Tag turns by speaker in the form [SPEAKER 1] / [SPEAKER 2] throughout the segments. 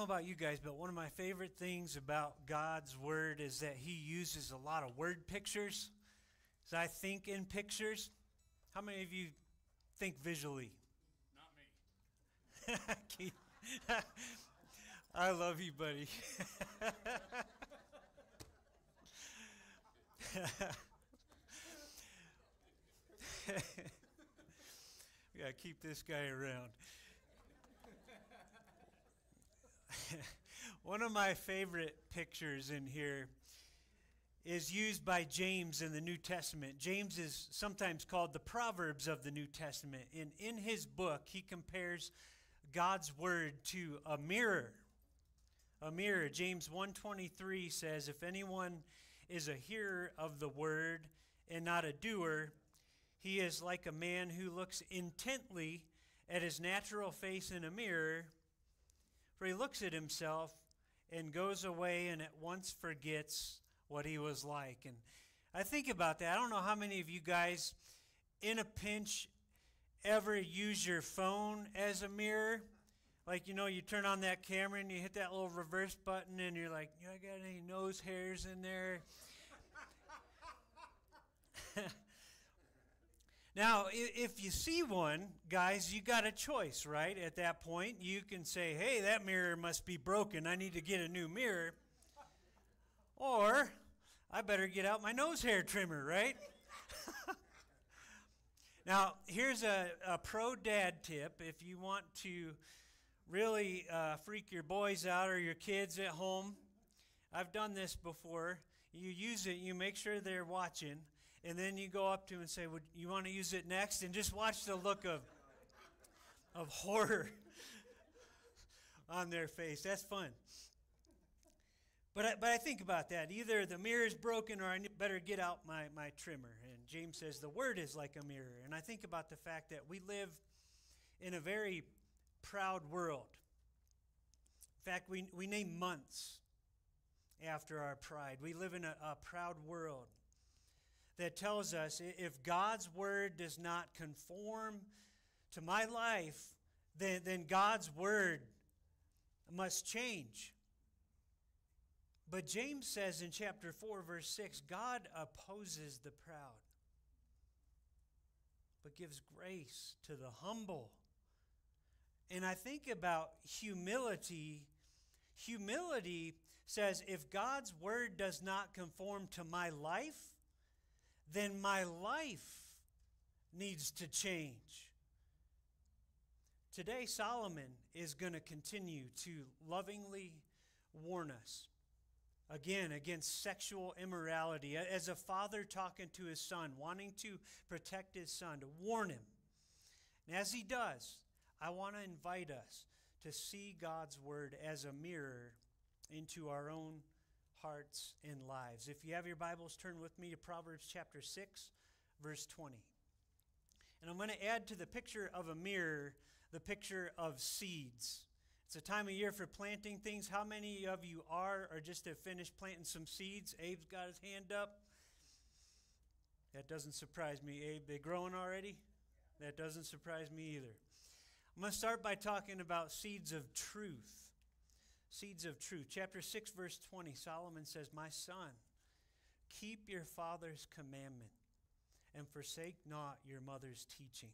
[SPEAKER 1] about you guys, but one of my favorite things about God's Word is that He uses a lot of word pictures. So I think in pictures. How many of you think visually?
[SPEAKER 2] Not me.
[SPEAKER 1] I love you, buddy. We gotta keep this guy around. One of my favorite pictures in here is used by James in the New Testament. James is sometimes called the Proverbs of the New Testament. And in his book, he compares God's Word to a mirror. A mirror. James 1:23 says, if anyone is a hearer of the Word and not a doer, he is like a man who looks intently at his natural face in a mirror, for he looks at himself and goes away and at once forgets what he was like. And I think about that. I don't know how many of you guys in a pinch ever use your phone as a mirror. Like, you turn on that camera and you hit that little reverse button and you're like, I got any nose hairs in there? Now, if you see one, guys, you got a choice, right? At that point, you can say, hey, that mirror must be broken. I need to get a new mirror. Or, I better get out my nose hair trimmer, right? Now, here's a pro dad tip. If you want to really freak your boys out or your kids at home, I've done this before. You use it, you make sure they're watching, and then you go up to them and say, "Would you want to use it next?" And just watch the look of horror on their face. That's fun. But I think about that. Either the mirror is broken or I better get out my trimmer. And James says the Word is like a mirror. And I think about the fact that we live in a very proud world. In fact, we name months after our pride. We live in a proud world that tells us if God's Word does not conform to my life, then God's Word must change. But James says in chapter 4, verse 6, God opposes the proud, but gives grace to the humble. And I think about humility. Humility says if God's Word does not conform to my life, then my life needs to change. Today, Solomon is going to continue to lovingly warn us again against sexual immorality. As a father talking to his son, wanting to protect his son, to warn him. And as he does, I want to invite us to see God's Word as a mirror into our own hearts and lives. If you have your Bibles, turn with me to Proverbs chapter 6, verse 20. And I'm going to add to the picture of a mirror the picture of seeds. It's a time of year for planting things. How many of you are or just have finished planting some seeds? Abe's got his hand up. That doesn't surprise me, Abe. They growing already? That doesn't surprise me either. I'm going to start by talking about seeds of truth. Seeds of truth. Chapter 6, verse 20, Solomon says, "My son, keep your father's commandment and forsake not your mother's teaching."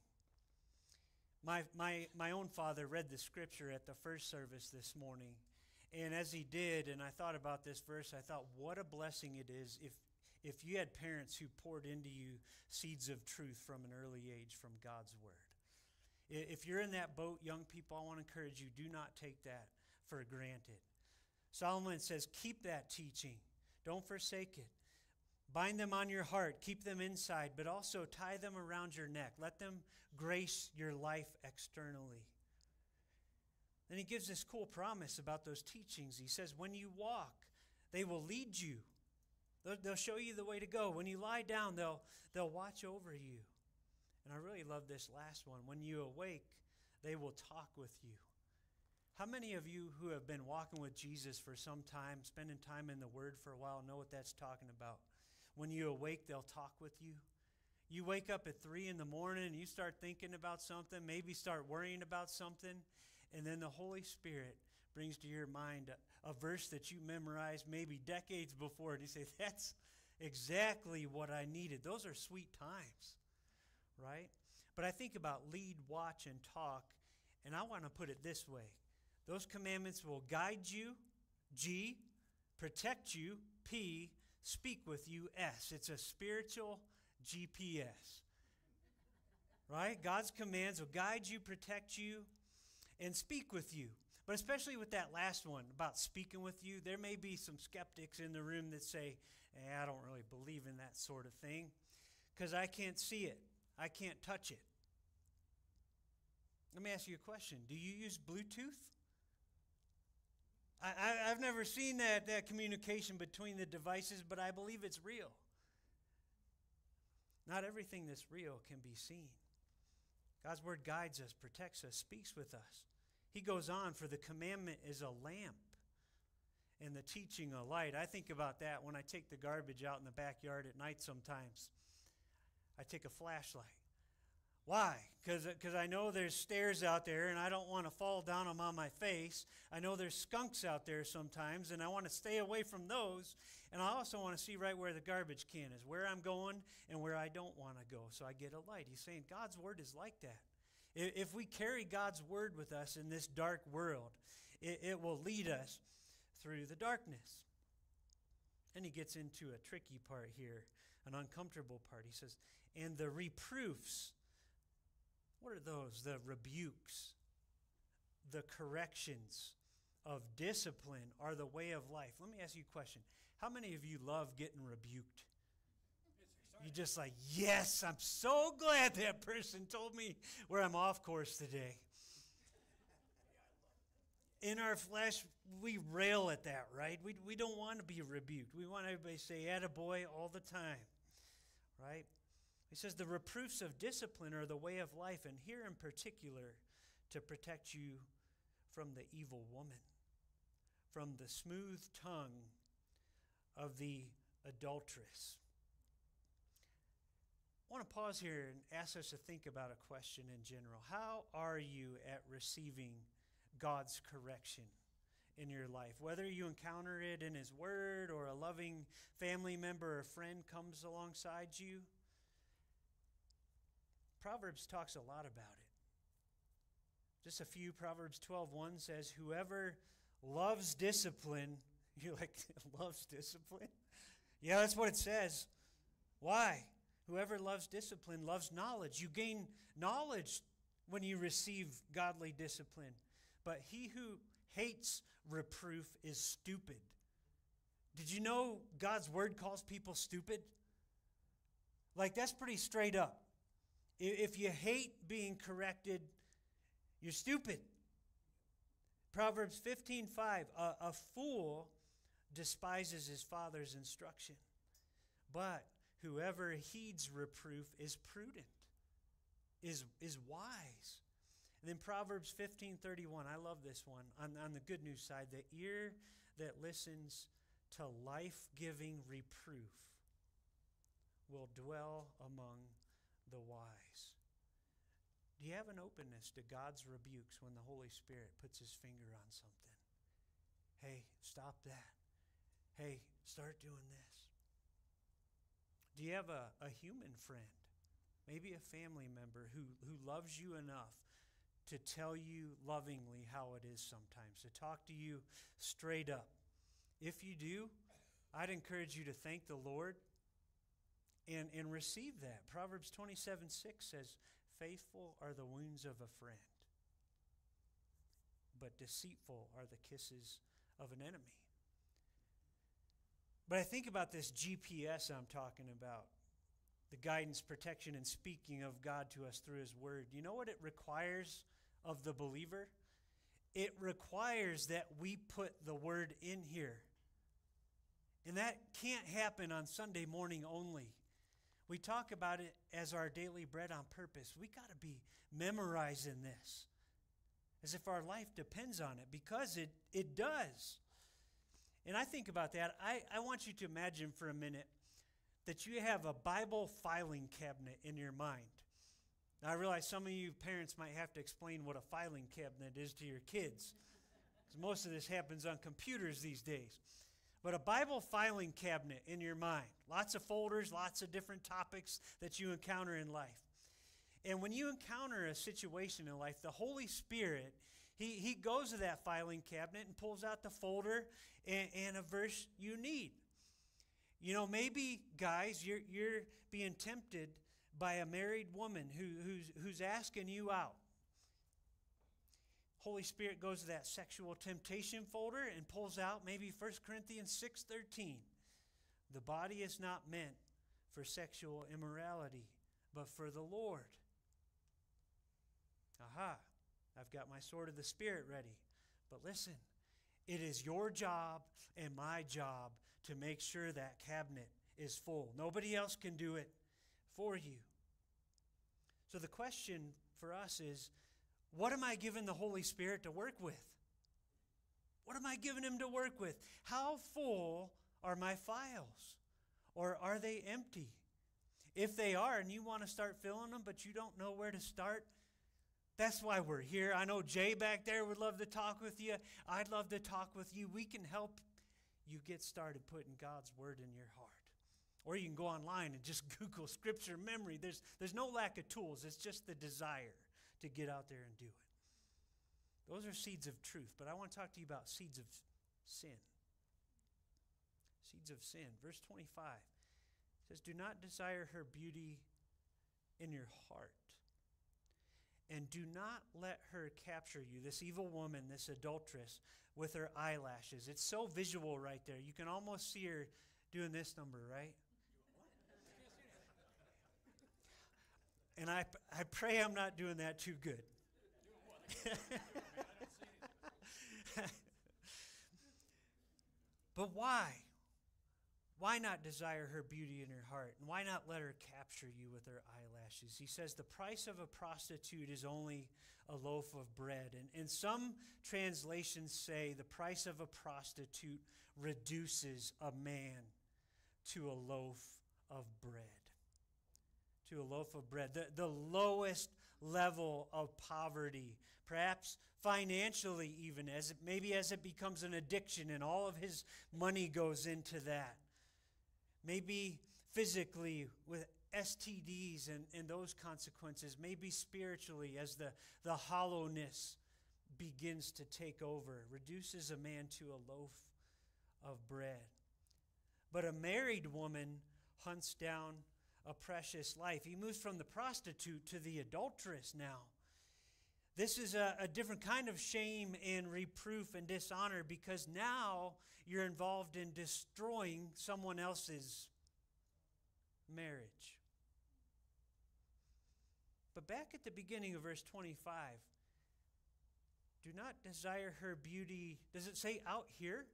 [SPEAKER 1] My own father read the scripture at the first service this morning. And as he did, and I thought about this verse, I thought, what a blessing it is if you had parents who poured into you seeds of truth from an early age from God's Word. If you're in that boat, young people, I want to encourage you, do not take that for granted. Solomon says, keep that teaching. Don't forsake it. Bind them on your heart. Keep them inside, but also tie them around your neck. Let them grace your life externally. Then he gives this cool promise about those teachings. He says, when you walk, they will lead you. They'll show you the way to go. When you lie down, they'll watch over you. And I really love this last one. When you awake, they will talk with you. How many of you who have been walking with Jesus for some time, spending time in the Word for a while, know what that's talking about? When you awake, they'll talk with you. You wake up at 3 in the morning and you start thinking about something, maybe start worrying about something, and then the Holy Spirit brings to your mind a verse that you memorized maybe decades before, and you say, that's exactly what I needed. Those are sweet times, right? But I think about lead, watch, and talk, and I want to put it this way. Those commandments will guide you, G, protect you, P, speak with you, S. It's a spiritual GPS, right? God's commands will guide you, protect you, and speak with you. But especially with that last one about speaking with you, there may be some skeptics in the room that say, I don't really believe in that sort of thing because I can't see it. I can't touch it. Let me ask you a question. Do you use Bluetooth? I've never seen that communication between the devices, but I believe it's real. Not everything that's real can be seen. God's word guides us, protects us, speaks with us. He goes on, for the commandment is a lamp and the teaching a light. I think about that when I take the garbage out in the backyard at night sometimes. I take a flashlight. Why? Because I know there's stairs out there and I don't want to fall down them on my face. I know there's skunks out there sometimes and I want to stay away from those. And I also want to see right where the garbage can is, where I'm going and where I don't want to go. So I get a light. He's saying God's word is like that. If we carry God's word with us in this dark world, it will lead us through the darkness. And he gets into a tricky part here, an uncomfortable part. He says, and the reproofs. What are those? The rebukes, the corrections of discipline are the way of life. Let me ask you a question. How many of you love getting rebuked? You just like, yes, I'm so glad that person told me where I'm off course today. In our flesh, we rail at that, right? We don't want to be rebuked. We want everybody to say, attaboy all the time, right? He says the reproofs of discipline are the way of life, and here in particular to protect you from the evil woman, from the smooth tongue of the adulteress. I want to pause here and ask us to think about a question in general. How are you at receiving God's correction in your life? Whether you encounter it in His Word or a loving family member or friend comes alongside you, Proverbs talks a lot about it. Just a few. Proverbs 12:1 says, whoever loves discipline, you're like, loves discipline? Yeah, that's what it says. Why? Whoever loves discipline loves knowledge. You gain knowledge when you receive godly discipline. But he who hates reproof is stupid. Did you know God's word calls people stupid? Like, that's pretty straight up. If you hate being corrected, you're stupid. Proverbs 15:5, a fool despises his father's instruction, but whoever heeds reproof is prudent, is wise. And then Proverbs 15:31, I love this one. On the good news side, the ear that listens to life-giving reproof will dwell among the wise. Do you have an openness to God's rebukes when the Holy Spirit puts His finger on something? Hey, stop that. Hey, start doing this. Do you have a human friend, maybe a family member who loves you enough to tell you lovingly how it is sometimes, to talk to you straight up? If you do, I'd encourage you to thank the Lord and receive that. Proverbs 27:6 says, faithful are the wounds of a friend, but deceitful are the kisses of an enemy. But I think about this GPS I'm talking about, the guidance, protection, and speaking of God to us through His Word. You know what it requires of the believer? It requires that we put the Word in here. And that can't happen on Sunday morning only. We talk about it as our daily bread on purpose. We got to be memorizing this as if our life depends on it, because it does. And I think about that. I want you to imagine for a minute that you have a Bible filing cabinet in your mind. Now, I realize some of you parents might have to explain what a filing cabinet is to your kids. Most of this happens on computers these days. But a Bible filing cabinet in your mind. Lots of folders, lots of different topics that you encounter in life. And when you encounter a situation in life, the Holy Spirit, He goes to that filing cabinet and pulls out the folder and a verse you need. You know, maybe, guys, you're being tempted by a married woman who's asking you out. Holy Spirit goes to that sexual temptation folder and pulls out maybe 1 Corinthians 6:13. The body is not meant for sexual immorality, but for the Lord. Aha, I've got my sword of the Spirit ready. But listen, it is your job and my job to make sure that cabinet is full. Nobody else can do it for you. So the question for us is, what am I giving the Holy Spirit to work with? What am I giving Him to work with? How full are my files? Or are they empty? If they are and you want to start filling them, but you don't know where to start, that's why we're here. I know Jay back there would love to talk with you. I'd love to talk with you. We can help you get started putting God's Word in your heart. Or you can go online and just Google Scripture memory. There's no lack of tools. It's just the desire to get out there and do it. Those are seeds of truth. But I want to talk to you about seeds of sin. Seeds of sin. Verse 25 says, do not desire her beauty in your heart. And do not let her capture you, this evil woman, this adulteress, with her eyelashes. It's so visual right there. You can almost see her doing this number, right? And I pray I'm not doing that too good. But why? Why not desire her beauty in her heart? And why not let her capture you with her eyelashes? He says the price of a prostitute is only a loaf of bread. And some translations say the price of a prostitute reduces a man to a loaf of bread. To a loaf of bread. The lowest level of poverty. Perhaps financially even, maybe as it becomes an addiction and all of his money goes into that. Maybe physically with STDs and those consequences. Maybe spiritually as the hollowness begins to take over. Reduces a man to a loaf of bread. But a married woman hunts down a precious life. He moves from the prostitute to the adulteress now. This is a different kind of shame and reproof and dishonor because now you're involved in destroying someone else's marriage. But back at the beginning of verse 25, do not desire her beauty. Does it say out here?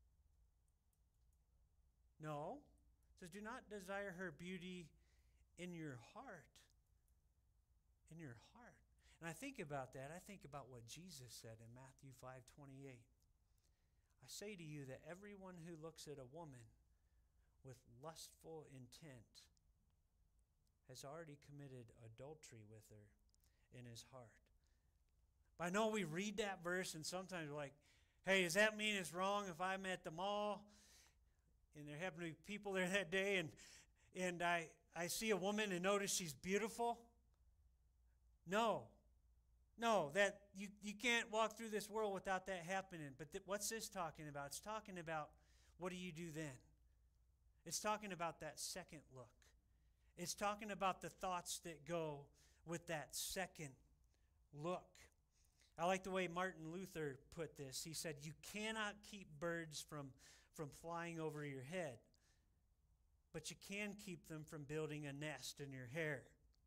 [SPEAKER 1] No. It says do not desire her beauty in your heart. In your heart. And I think about that. I think about what Jesus said in Matthew 5:28. I say to you that everyone who looks at a woman with lustful intent has already committed adultery with her in his heart. But I know we read that verse and sometimes we're like, hey, does that mean it's wrong if I'm at the mall and there happen to be people there that day and I see a woman and notice she's beautiful? No, that you can't walk through this world without that happening. But what's this talking about? It's talking about what do you do then? It's talking about that second look. It's talking about the thoughts that go with that second look. I like the way Martin Luther put this. He said, you cannot keep birds from flying over your head, but you can keep them from building a nest in your hair.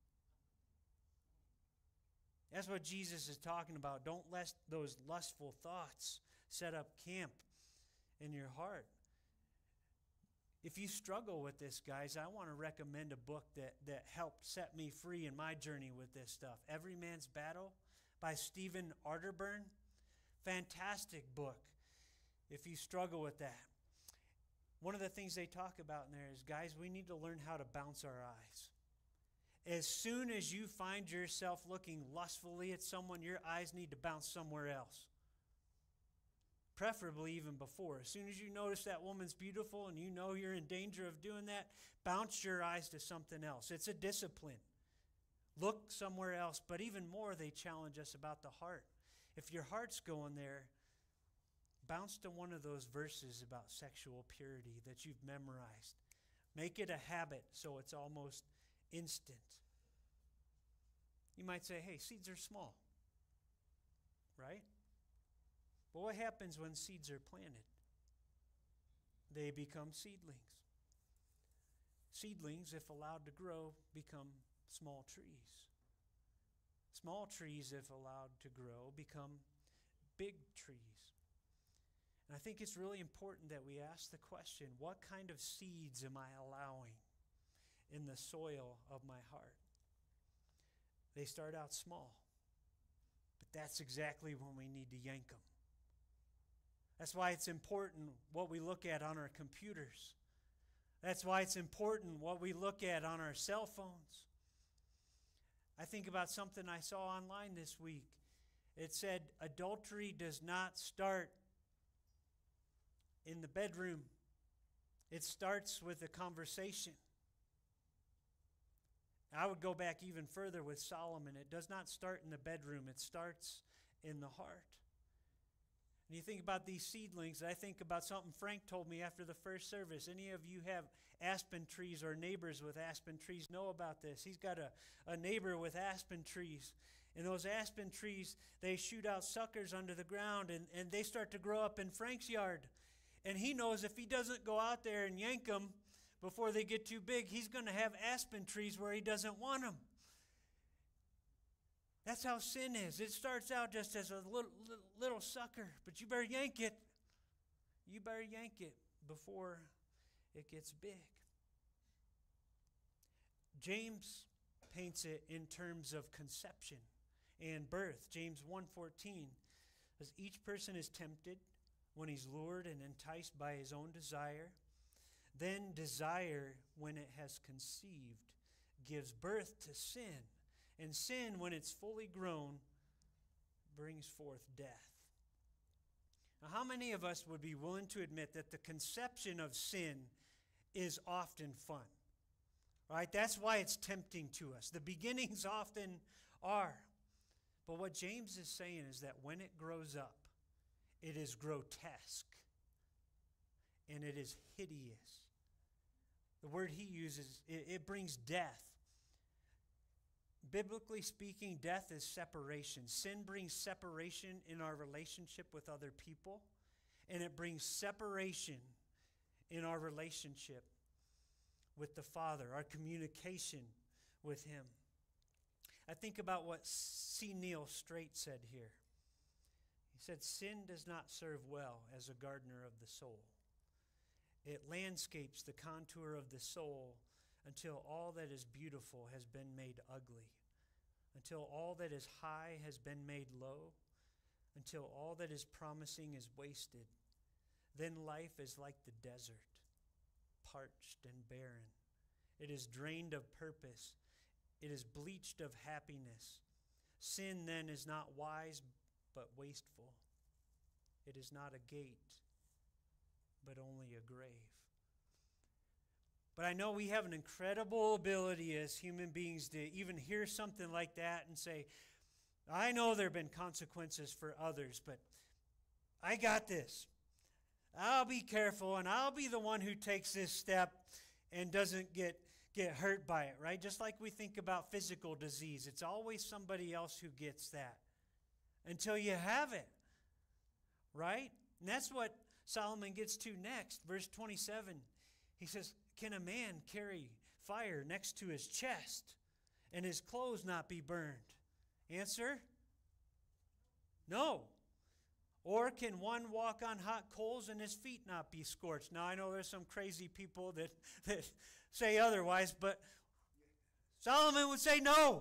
[SPEAKER 1] That's what Jesus is talking about. Don't let those lustful thoughts set up camp in your heart. If you struggle with this, guys, I want to recommend a book that helped set me free in my journey with this stuff. Every Man's Battle by Stephen Arterburn. Fantastic book if you struggle with that. One of the things they talk about in there is, guys, we need to learn how to bounce our eyes. As soon as you find yourself looking lustfully at someone, your eyes need to bounce somewhere else. preferably even before. As soon as you notice that woman's beautiful and you know you're in danger of doing that, bounce your eyes to something else. It's a discipline. Look somewhere else. But even more, they challenge us about the heart. If your heart's going there, bounce to one of those verses about sexual purity that you've memorized. Make it a habit so it's almost instant. You might say, hey, seeds are small, right? But what happens when seeds are planted? They become seedlings. Seedlings, if allowed to grow, become small trees. Small trees, if allowed to grow, become big trees. And I think it's really important that we ask the question, what kind of seeds am I allowing in the soil of my heart? They start out small, but that's exactly when we need to yank them. That's why it's important what we look at on our computers. That's why it's important what we look at on our cell phones. I think about something I saw online this week. It said, adultery does not start in the bedroom. It starts with a conversation. I would go back even further with Solomon. It does not start in the bedroom. It starts in the heart. And you think about these seedlings, I think about something Frank told me after the first service. Any of you have aspen trees or neighbors with aspen trees know about this. He's got a neighbor with aspen trees. And those aspen trees, they shoot out suckers under the ground, and they start to grow up in Frank's yard. And he knows if he doesn't go out there and yank them before they get too big, he's going to have aspen trees where he doesn't want them. That's how sin is. It starts out just as a little sucker, but you better yank it. You better yank it before it gets big. James paints it in terms of conception and birth. James 1:14 says, each person is tempted when he's lured and enticed by his own desire. Then desire, when it has conceived, gives birth to sin. And sin, when it's fully grown, brings forth death. Now, how many of us would be willing to admit that the conception of sin is often fun? Right? That's why it's tempting to us. The beginnings often are. But what James is saying is that when it grows up, it is grotesque and it is hideous. The word he uses, it brings death. Biblically speaking, death is separation. Sin brings separation in our relationship with other people, and it brings separation in our relationship with the Father, our communication with Him. I think about what C. Neil Straight said here. He said, sin does not serve well as a gardener of the soul. It landscapes the contour of the soul until all that is beautiful has been made ugly, until all that is high has been made low, until all that is promising is wasted. Then life is like the desert, parched and barren. It is drained of purpose. It is bleached of happiness. Sin then is not wise, but wasteful. It is not a gate, but only a grave. But I know we have an incredible ability as human beings to even hear something like that and say, I know there have been consequences for others, but I got this. I'll be careful, and I'll be the one who takes this step and doesn't get hurt by it, right? Just like we think about physical disease. It's always somebody else who gets that until you have it, right? And that's what Solomon gets to next. Verse 27, he says, can a man carry fire next to his chest and his clothes not be burned? Answer, no. Or can one walk on hot coals and his feet not be scorched? Now, I know there's some crazy people that say otherwise, but Solomon would say no.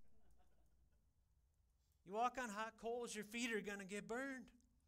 [SPEAKER 1] You walk on hot coals, your feet are going to get burned.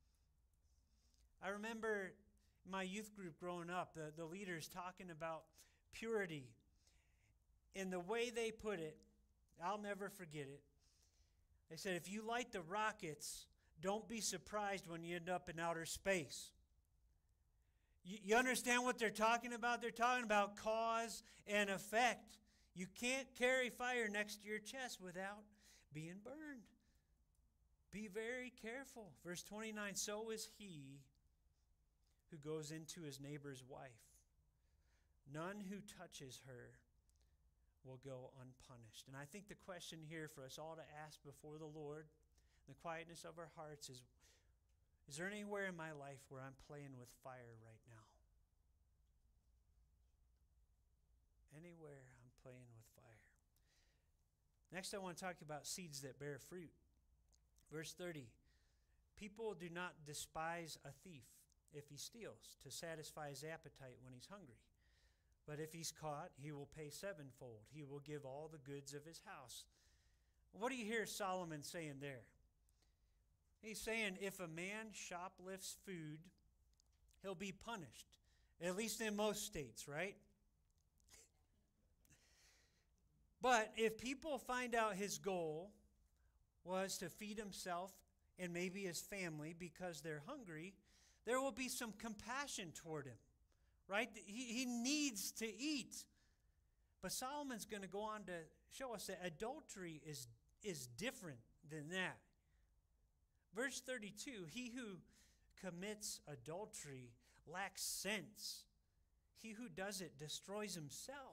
[SPEAKER 1] I remember my youth group growing up, the leaders talking about purity. And the way they put it, I'll never forget it. They said, if you light the rockets, Don't be surprised when you end up in outer space. You understand what they're talking about? They're talking about cause and effect. You can't carry fire next to your chest without being burned. Be very careful. Verse 29, so is he who goes into his neighbor's wife. None who touches her will go unpunished. And I think the question here for us all to ask before the Lord, the quietness of our hearts, is there anywhere in my life where I'm playing with fire right now? Anywhere I'm playing with fire. Next, I want to talk about seeds that bear fruit. Verse 30, people do not despise a thief if he steals to satisfy his appetite when he's hungry. But if he's caught, he will pay sevenfold. He will give all the goods of his house. What do you hear Solomon saying there? He's saying if a man shoplifts food, he'll be punished. At least in most states, right? But if people find out his goal was to feed himself and maybe his family because they're hungry, there will be some compassion toward him, right? He needs to eat. But Solomon's going to go on to show us that adultery is different than that. Verse 32, he who commits adultery lacks sense. He who does it destroys himself.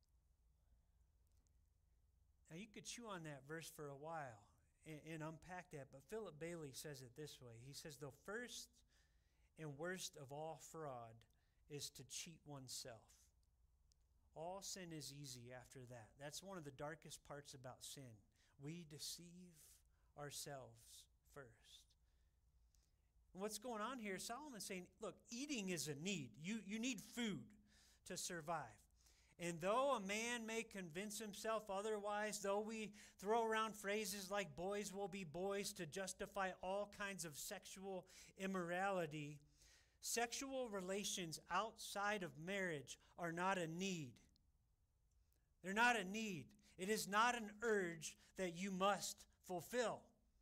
[SPEAKER 1] Now you could chew on that verse for a while and unpack that, but Philip Bailey says it this way. He says, the first and worst of all fraud is to cheat oneself. All sin is easy after that. That's one of the darkest parts about sin. We deceive ourselves first. And what's going on here, Solomon's saying, look, eating is a need. You need food to survive. And though a man may convince himself otherwise, though we throw around phrases like boys will be boys to justify all kinds of sexual immorality, sexual relations outside of marriage are not a need. They're not a need. It is not an urge that you must fulfill.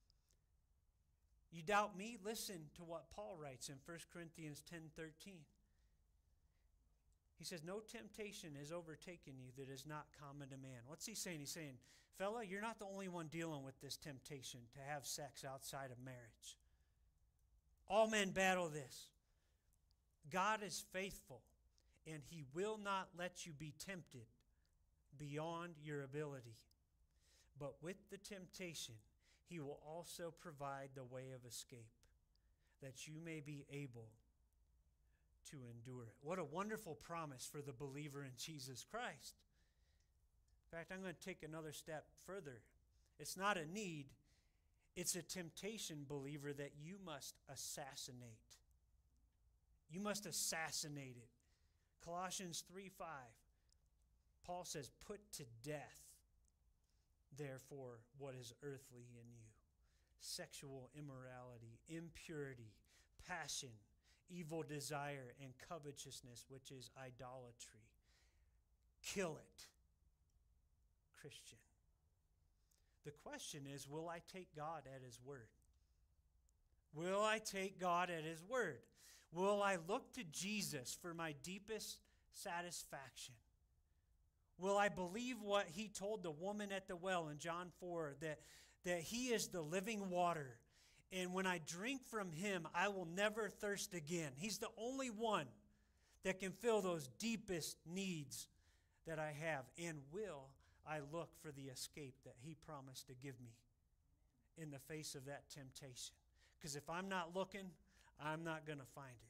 [SPEAKER 1] You doubt me? Listen to what Paul writes in 1 Corinthians 10:13. He says, no temptation has overtaken you that is not common to man. What's he saying? He's saying, fella, you're not the only one dealing with this temptation to have sex outside of marriage. All men battle this. God is faithful, and he will not let you be tempted beyond your ability. But with the temptation, he will also provide the way of escape, that you may be able to endure it. What a wonderful promise for the believer in Jesus Christ. In fact, I'm going to take another step further. It's not a need, it's a temptation, believer, that you must assassinate. You must assassinate it. Colossians 3:5. Paul says, put to death, therefore, what is earthly in you. Sexual immorality, impurity, passion, evil desire, and covetousness, which is idolatry. Kill it, Christian. The question is, will I take God at his word? Will I take God at his word? Will I look to Jesus for my deepest satisfaction? Will I believe what he told the woman at the well in John 4, that he is the living water, and when I drink from him, I will never thirst again? He's the only one that can fill those deepest needs that I have. And will I look for the escape that he promised to give me in the face of that temptation? Because if I'm not looking, I'm not going to find it.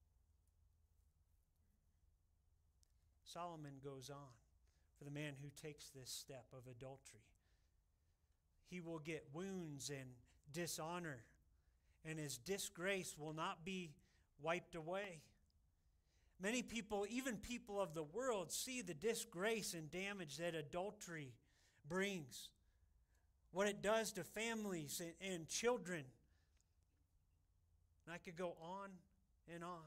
[SPEAKER 1] Solomon goes on for the man who takes this step of adultery. He will get wounds and dishonor, and his disgrace will not be wiped away. Many people, even people of the world, see the disgrace and damage that adultery brings, what it does to families and children. And I could go on and on.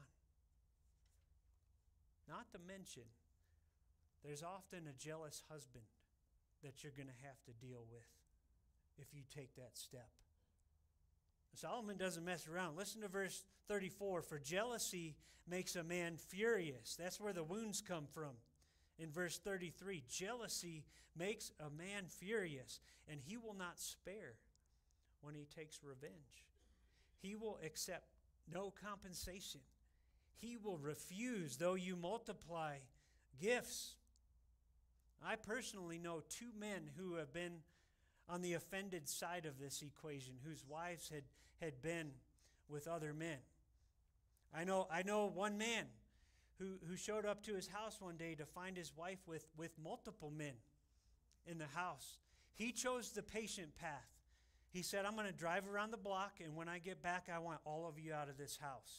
[SPEAKER 1] Not to mention, there's often a jealous husband that you're going to have to deal with if you take that step. Solomon doesn't mess around. Listen to verse 34. For jealousy makes a man furious. That's where the wounds come from. In verse 33, jealousy makes a man furious, and he will not spare when he takes revenge. He will accept no compensation. He will refuse, though you multiply gifts. I personally know two men who have been on the offended side of this equation, whose wives had been with other men. I know one man who showed up to his house one day to find his wife with multiple men in the house. He chose the patient path. He said, I'm going to drive around the block, and when I get back, I want all of you out of this house.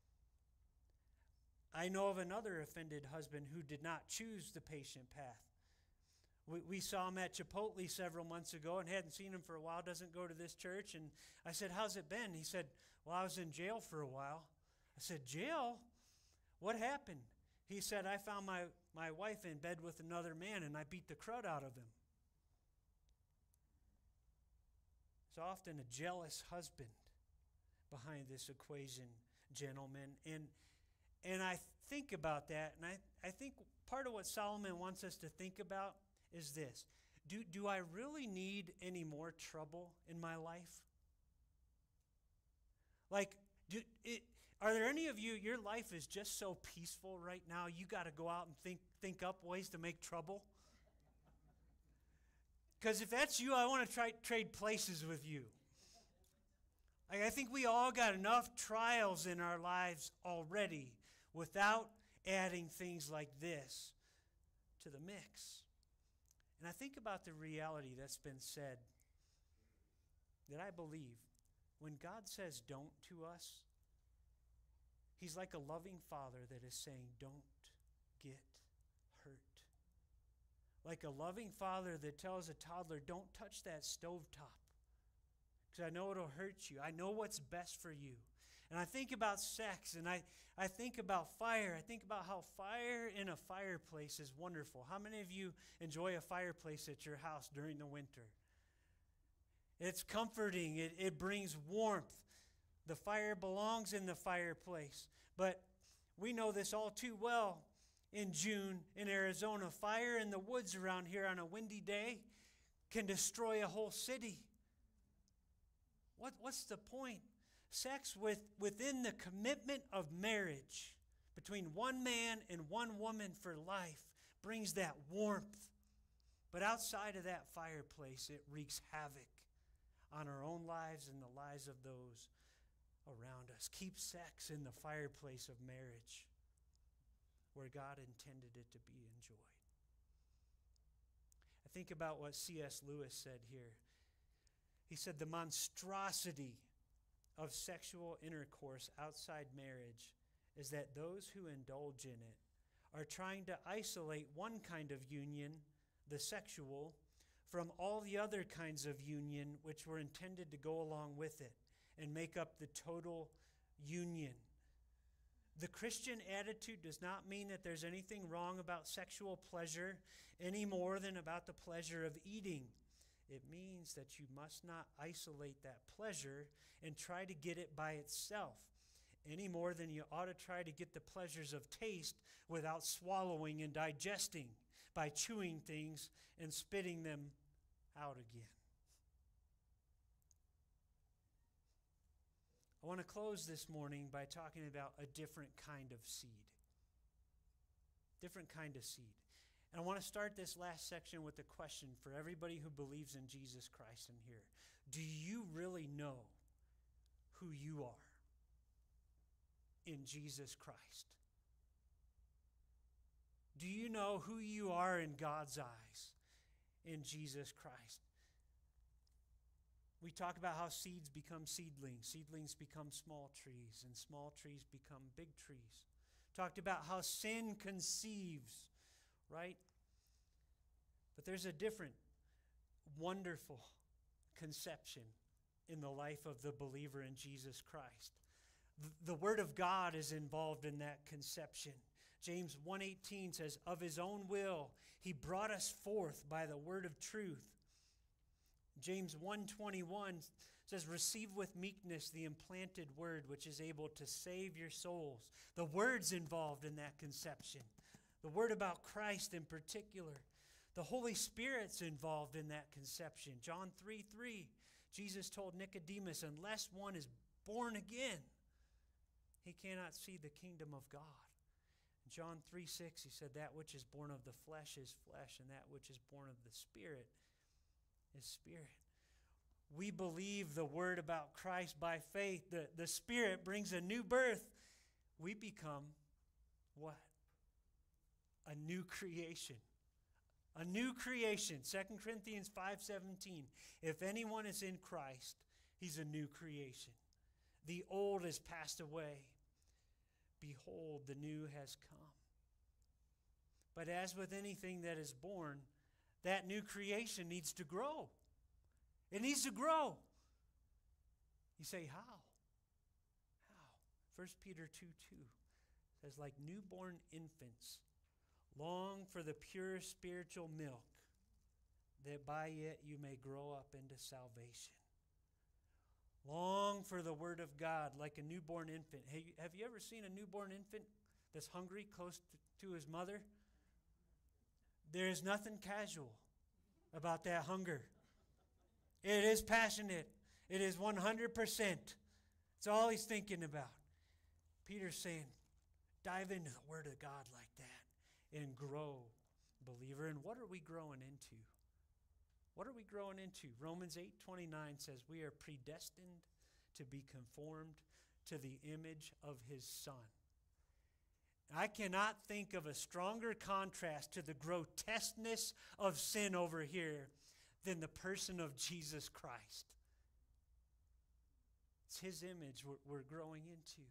[SPEAKER 1] I know of another offended husband who did not choose the patient path. We saw him at Chipotle several months ago and hadn't seen him for a while, doesn't go to this church. And I said, how's it been? He said, well, I was in jail for a while. I said, jail? What happened? He said, I found my wife in bed with another man and I beat the crud out of him. There's often a jealous husband behind this equation, gentlemen. And I think about that, and I think part of what Solomon wants us to think about is this. Do I really need any more trouble in my life? Like, are there any of you, your life is just so peaceful right now, you got to go out and think up ways to make trouble? Because if that's you, I want to trade places with you. I think we all got enough trials in our lives already without adding things like this to the mix. And I think about the reality that's been said, that I believe when God says don't to us, He's like a loving father that is saying don't get hurt. Like a loving father that tells a toddler, don't touch that stovetop because I know it'll hurt you. I know what's best for you. And I think about sex, and I think about fire. I think about how fire in a fireplace is wonderful. How many of you enjoy a fireplace at your house during the winter? It's comforting. It brings warmth. The fire belongs in the fireplace. But we know this all too well in June in Arizona. Fire in the woods around here on a windy day can destroy a whole city. What's the point? Sex within the commitment of marriage between one man and one woman for life brings that warmth. But outside of that fireplace, it wreaks havoc on our own lives and the lives of those around us. Keep sex in the fireplace of marriage where God intended it to be enjoyed. I think about what C.S. Lewis said here. He said the monstrosity of sexual intercourse outside marriage is that those who indulge in it are trying to isolate one kind of union, the sexual, from all the other kinds of union which were intended to go along with it and make up the total union. The Christian attitude does not mean that there's anything wrong about sexual pleasure any more than about the pleasure of eating. It means that you must not isolate that pleasure and try to get it by itself any more than you ought to try to get the pleasures of taste without swallowing and digesting by chewing things and spitting them out again. I want to close this morning by talking about a different kind of seed. Different kind of seed. And I want to start this last section with a question for everybody who believes in Jesus Christ in here. Do you really know who you are in Jesus Christ? Do you know who you are in God's eyes in Jesus Christ? We talk about how seeds become seedlings. Seedlings become small trees, and small trees become big trees. Talked about how sin conceives, right? But there's a different, wonderful conception in the life of the believer in Jesus Christ. The Word of God is involved in that conception. James 1:18 says, of His own will, He brought us forth by the word of truth. James 1:21 It says, receive with meekness the implanted word which is able to save your souls. The word's involved in that conception. The word about Christ in particular. The Holy Spirit's involved in that conception. John 3:3, Jesus told Nicodemus, unless one is born again, he cannot see the kingdom of God. John 3:6, he said, that which is born of the flesh is flesh, and that which is born of the Spirit is spirit. We believe the word about Christ by faith. The Spirit brings a new birth. We become what? A new creation. A new creation. 2 Corinthians 5:17. If anyone is in Christ, he's a new creation. The old has passed away. Behold, the new has come. But as with anything that is born, that new creation needs to grow. It needs to grow. You say, how? How? 1 Peter 2:2 says, like newborn infants, long for the pure spiritual milk, that by it you may grow up into salvation. Long for the word of God like a newborn infant. Hey, have you ever seen a newborn infant that's hungry close to his mother? There is nothing casual about that hunger. It is passionate. It is 100%. It's all he's thinking about. Peter's saying, dive into the word of God like that and grow, believer. And what are we growing into? What are we growing into? Romans 8:29 says we are predestined to be conformed to the image of his Son. I cannot think of a stronger contrast to the grotesqueness of sin over here than the person of Jesus Christ. It's his image we're growing into.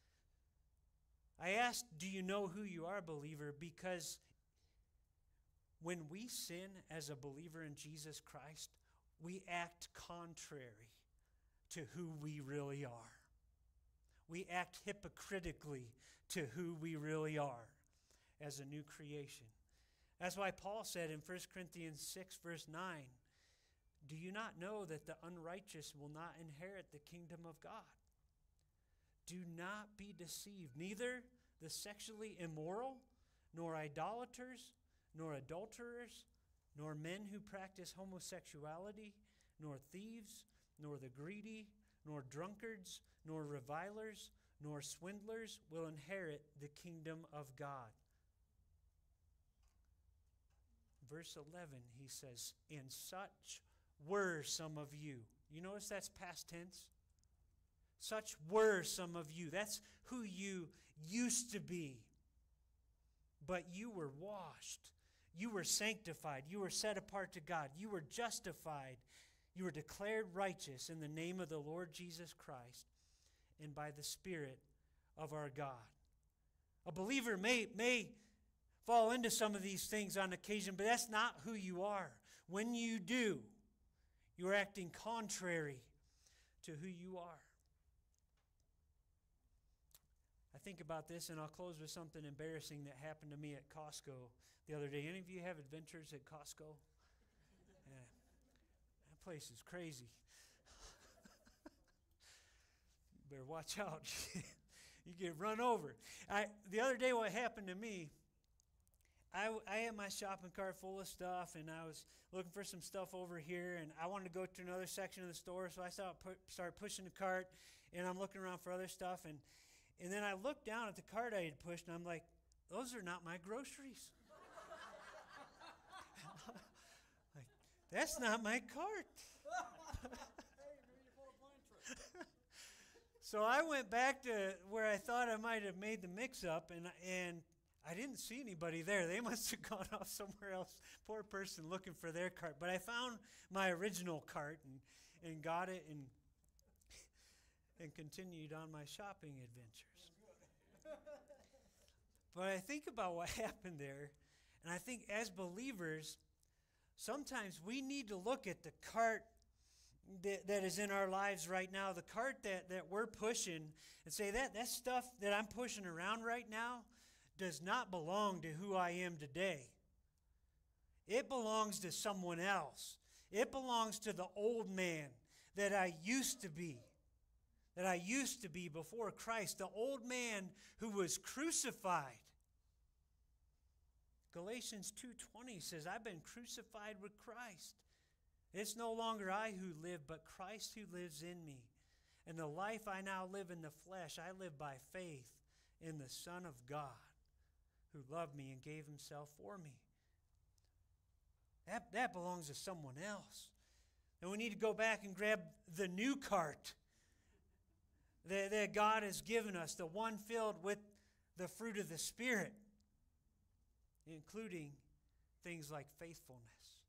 [SPEAKER 1] I asked, do you know who you are, believer? Because when we sin as a believer in Jesus Christ, we act contrary to who we really are. We act hypocritically to who we really are as a new creation. That's why Paul said in 1 Corinthians 6, verse 9, do you not know that the unrighteous will not inherit the kingdom of God? Do not be deceived. Neither the sexually immoral, nor idolaters, nor adulterers, nor men who practice homosexuality, nor thieves, nor the greedy, nor drunkards, nor revilers, nor swindlers will inherit the kingdom of God. Verse 11, he says, and such were some of you. You notice that's past tense? Such were some of you. That's who you used to be. But you were washed. You were sanctified. You were set apart to God. You were justified. You were declared righteous in the name of the Lord Jesus Christ and by the Spirit of our God. A believer may fall into some of these things on occasion, but that's not who you are. When you do, you're acting contrary to who you are. I think about this, and I'll close with something embarrassing that happened to me at Costco the other day. Any of you have adventures at Costco? Yeah. That place is crazy. You better watch out. You get run over. The other day what happened to me, I had my shopping cart full of stuff, and I was looking for some stuff over here, and I wanted to go to another section of the store, so I started pushing the cart, and I'm looking around for other stuff, and then I looked down at the cart I had pushed, and I'm like, those are not my groceries. Like, that's not my cart. So I went back to where I thought I might have made the mix-up, and I didn't see anybody there. They must have gone off somewhere else. Poor person looking for their cart. But I found my original cart and got it and continued on my shopping adventures. But I think about what happened there, and I think as believers, sometimes we need to look at the cart that is in our lives right now, the cart that we're pushing, and say that stuff that I'm pushing around right now does not belong to who I am today. It belongs to someone else. It belongs to the old man that I used to be. That I used to be before Christ, the old man who was crucified. Galatians 2:20 says, I've been crucified with Christ. It's no longer I who live, but Christ who lives in me. And the life I now live in the flesh, I live by faith in the Son of God, who loved me and gave himself for me. That belongs to someone else. And we need to go back and grab the new cart that God has given us, the one filled with the fruit of the Spirit, including things like faithfulness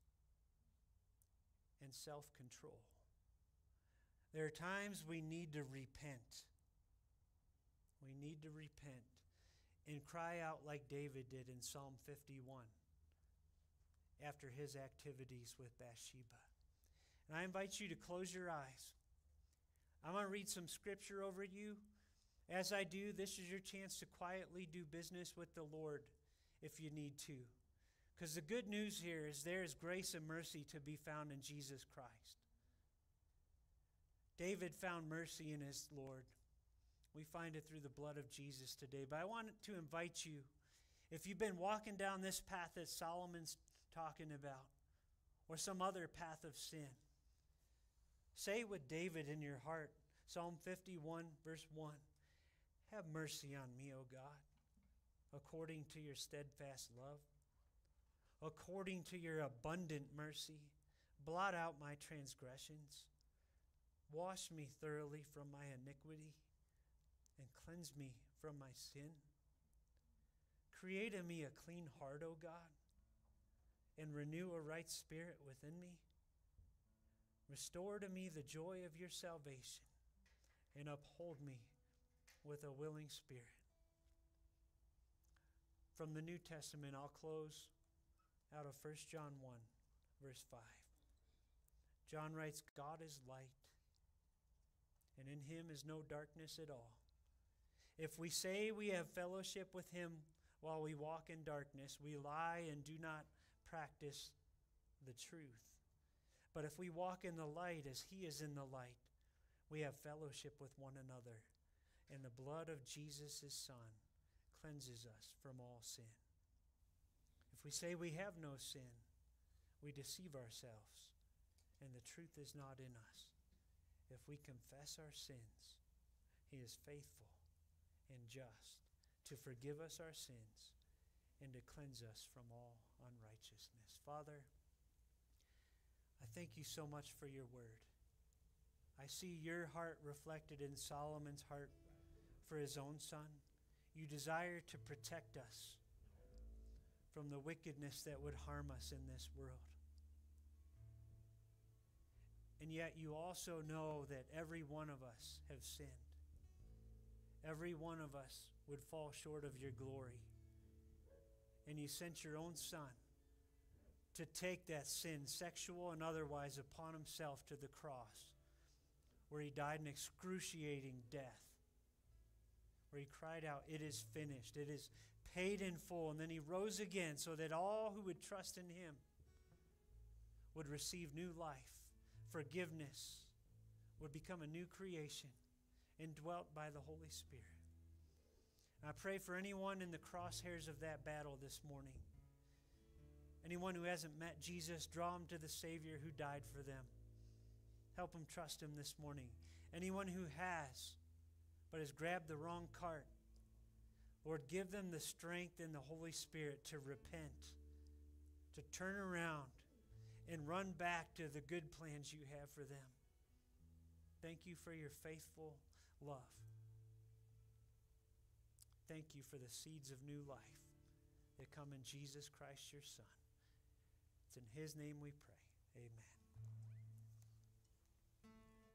[SPEAKER 1] and self-control. There are times we need to repent. We need to repent and cry out like David did in Psalm 51 after his activities with Bathsheba. And I invite you to close your eyes. I'm going to read some scripture over you. As I do, this is your chance to quietly do business with the Lord if you need to. Because the good news here is there is grace and mercy to be found in Jesus Christ. David found mercy in his Lord. We find it through the blood of Jesus today. But I want to invite you, if you've been walking down this path that Solomon's talking about, or some other path of sin, say with David in your heart, Psalm 51, verse 1, have mercy on me, O God, according to your steadfast love, according to your abundant mercy, blot out my transgressions. Wash me thoroughly from my iniquity and cleanse me from my sin. Create in me a clean heart, O God, and renew a right spirit within me. Restore to me the joy of your salvation and uphold me with a willing spirit. From the New Testament, I'll close out of 1 John 1, verse 5. John writes, God is light, and in him is no darkness at all. If we say we have fellowship with him while we walk in darkness, we lie and do not practice the truth. But if we walk in the light as he is in the light, we have fellowship with one another, and the blood of Jesus, his Son, cleanses us from all sin. If we say we have no sin, we deceive ourselves, and the truth is not in us. If we confess our sins, he is faithful and just to forgive us our sins and to cleanse us from all unrighteousness. Father, I thank you so much for your word. I see your heart reflected in Solomon's heart for his own son. You desire to protect us from the wickedness that would harm us in this world. And yet you also know that every one of us have sinned. Every one of us would fall short of your glory. And you sent your own Son to take that sin, sexual and otherwise, upon himself to the cross, where he died an excruciating death, where he cried out, "It is finished. It is paid in full." And then he rose again so that all who would trust in him would receive new life, forgiveness, would become a new creation, indwelt by the Holy Spirit. And I pray for anyone in the crosshairs of that battle this morning. Anyone who hasn't met Jesus, draw them to the Savior who died for them. Help them trust him this morning. Anyone who has, but has grabbed the wrong cart, Lord, give them the strength in the Holy Spirit to repent, to turn around and run back to the good plans you have for them. Thank you for your faithful love. Thank you for the seeds of new life that come in Jesus Christ, your Son. It's in his name we pray. Amen.